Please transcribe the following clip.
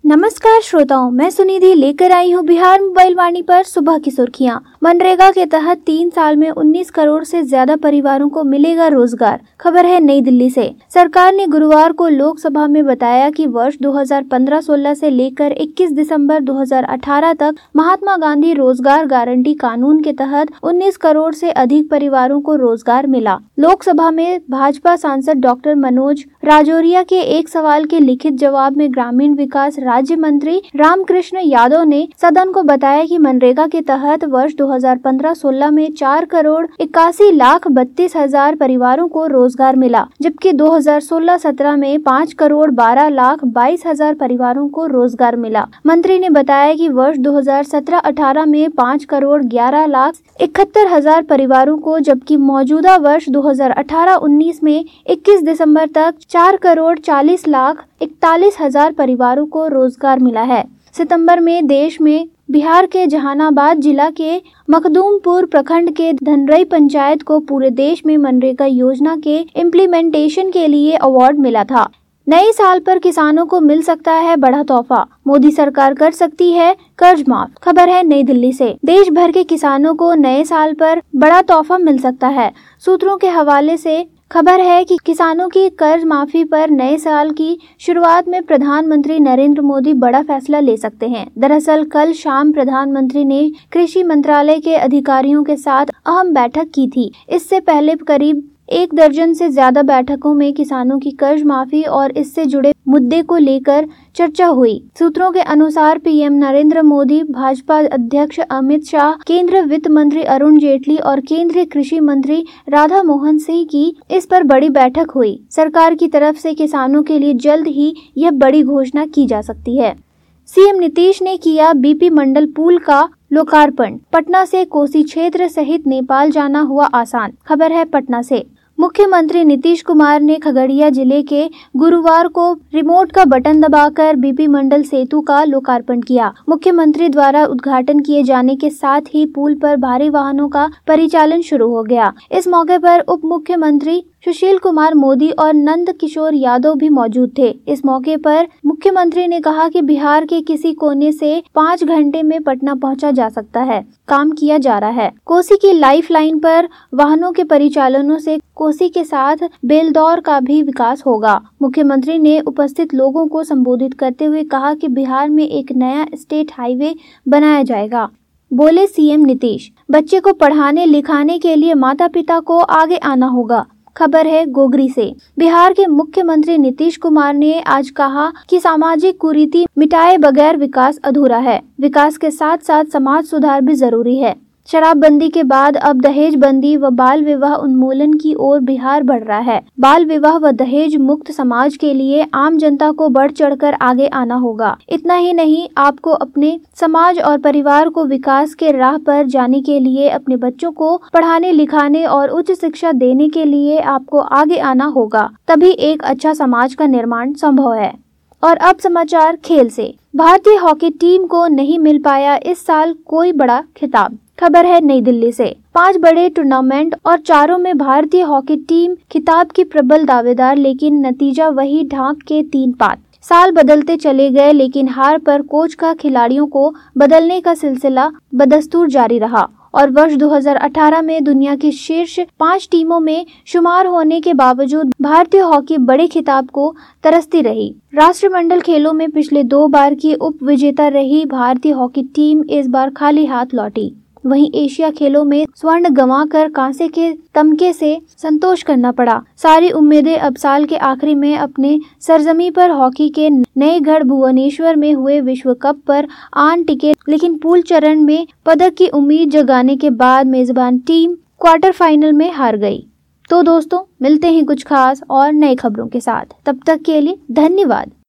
नमस्कार श्रोताओं, मैं सुनिधि लेकर आई हूँ बिहार मोबाइल वाणी पर सुबह की सुर्खियाँ। मनरेगा के तहत 3 साल में 19 करोड़ से ज्यादा परिवारों को मिलेगा रोजगार। खबर है नई दिल्ली से। सरकार ने गुरुवार को लोकसभा में बताया कि वर्ष 2015-16 से लेकर 21 दिसंबर 2018 तक महात्मा गांधी रोजगार गारंटी कानून के तहत 19 करोड़ से अधिक परिवारों को रोजगार मिला। लोकसभा में भाजपा सांसद डॉक्टर मनोज राजौरिया के एक सवाल के लिखित जवाब में ग्रामीण विकास राज्य मंत्री रामकृष्ण यादव ने सदन को बताया कि मनरेगा के तहत वर्ष 2015-16 में 4 करोड़ 81 लाख 32 हजार परिवारों को रोजगार मिला, जबकि 2016-17 में 5 करोड़ 12 लाख 22 हजार परिवारों को रोजगार मिला। मंत्री ने बताया कि वर्ष 2017-18 में 5 करोड़ 11 लाख 71 हजार परिवारों को, जबकि मौजूदा वर्ष 2018-19 में 21 दिसंबर तक 4 करोड़ 40 लाख 41 हजार परिवारों को रोजगार मिला है। सितंबर में देश में बिहार के जहानाबाद जिला के मखदूमपुर प्रखंड के धनरई पंचायत को पूरे देश में मनरेगा योजना के इम्प्लीमेंटेशन के लिए अवार्ड मिला था। नए साल पर किसानों को मिल सकता है बड़ा तोहफा, मोदी सरकार कर सकती है कर्ज माफ। खबर है नई दिल्ली से। देश भर के किसानों को नए साल पर बड़ा तोहफा मिल सकता है। सूत्रों के हवाले से खबर है कि किसानों की कर्ज माफी पर नए साल की शुरुआत में प्रधानमंत्री नरेंद्र मोदी बड़ा फैसला ले सकते हैं। दरअसल कल शाम प्रधानमंत्री ने कृषि मंत्रालय के अधिकारियों के साथ अहम बैठक की थी। इससे पहले करीब 1 दर्जन से ज्यादा बैठकों में किसानों की कर्ज माफी और इससे जुड़े मुद्दे को लेकर चर्चा हुई। सूत्रों के अनुसार पीएम नरेंद्र मोदी, भाजपा अध्यक्ष अमित शाह, केंद्रीय वित्त मंत्री अरुण जेटली और केंद्रीय कृषि मंत्री राधा मोहन सिंह की इस पर बड़ी बैठक हुई। सरकार की तरफ से किसानों के लिए जल्द ही यह बड़ी घोषणा की जा सकती है। सीएम नीतीश ने किया बीपी मंडल पुल का लोकार्पण। पटना से कोसी क्षेत्र सहित नेपाल जाना हुआ आसान। खबर है पटना से। मुख्यमंत्री नीतीश कुमार ने खगड़िया जिले के गुरुवार को रिमोट का बटन दबाकर बीपी मंडल सेतु का लोकार्पण किया। मुख्यमंत्री द्वारा उद्घाटन किए जाने के साथ ही पुल पर भारी वाहनों का परिचालन शुरू हो गया। इस मौके पर उप मुख्यमंत्री सुशील कुमार मोदी और नंद किशोर यादव भी मौजूद थे। इस मौके पर मुख्यमंत्री ने कहा कि बिहार के किसी कोने से 5 घंटे में पटना पहुंचा जा सकता है। काम किया जा रहा है। कोसी की लाइफ लाइन पर वाहनों के परिचालनों से कोसी के साथ बेलदौर का भी विकास होगा। मुख्यमंत्री ने उपस्थित लोगों को संबोधित करते हुए कहा कि बिहार में एक नया स्टेट हाईवे बनाया जाएगा। बोले सीएम नीतीश, बच्चे को पढ़ाने लिखाने के लिए माता पिता को आगे आना होगा। खबर है गोगरी से। बिहार के मुख्यमंत्री नीतीश कुमार ने आज कहा कि सामाजिक कुरीति मिटाए बगैर विकास अधूरा है। विकास के साथ साथ समाज सुधार भी जरूरी है। शराबबंदी के बाद अब दहेज बंदी व बाल विवाह उन्मूलन की ओर बिहार बढ़ रहा है। बाल विवाह व दहेज मुक्त समाज के लिए आम जनता को बढ़ चढ़कर आगे आना होगा। इतना ही नहीं, आपको अपने समाज और परिवार को विकास के राह पर जाने के लिए, अपने बच्चों को पढ़ाने लिखाने और उच्च शिक्षा देने के लिए आपको आगे आना होगा। तभी एक अच्छा समाज का निर्माण संभव है। और अब समाचार खेल से। भारतीय हॉकी टीम को नहीं मिल पाया इस साल कोई बड़ा खिताब। खबर है नई दिल्ली से। 5 बड़े टूर्नामेंट और चारों में भारतीय हॉकी टीम खिताब की प्रबल दावेदार, लेकिन नतीजा वही ढांक के 3 पात। साल बदलते चले गए, लेकिन हार पर कोच का खिलाड़ियों को बदलने का सिलसिला बदस्तूर जारी रहा और वर्ष 2018 में दुनिया की शीर्ष 5 टीमों में शुमार होने के बावजूद भारतीय हॉकी बड़े खिताब को तरसती रही। राष्ट्रमंडल खेलों में पिछले 2 बार की उप विजेता रही भारतीय हॉकी टीम इस बार खाली हाथ लौटी। वहीं एशिया खेलों में स्वर्ण गंवाकर कांसे के तमगे से संतोष करना पड़ा। सारी उम्मीदें अब साल के आखिरी में अपने सरजमी पर हॉकी के नए गढ़ भुवनेश्वर में हुए विश्व कप पर आन टिके, लेकिन पूल चरण में पदक की उम्मीद जगाने के बाद मेजबान टीम क्वार्टर फाइनल में हार गई। तो दोस्तों, मिलते हैं कुछ खास और नई खबरों के साथ। तब तक के लिए धन्यवाद।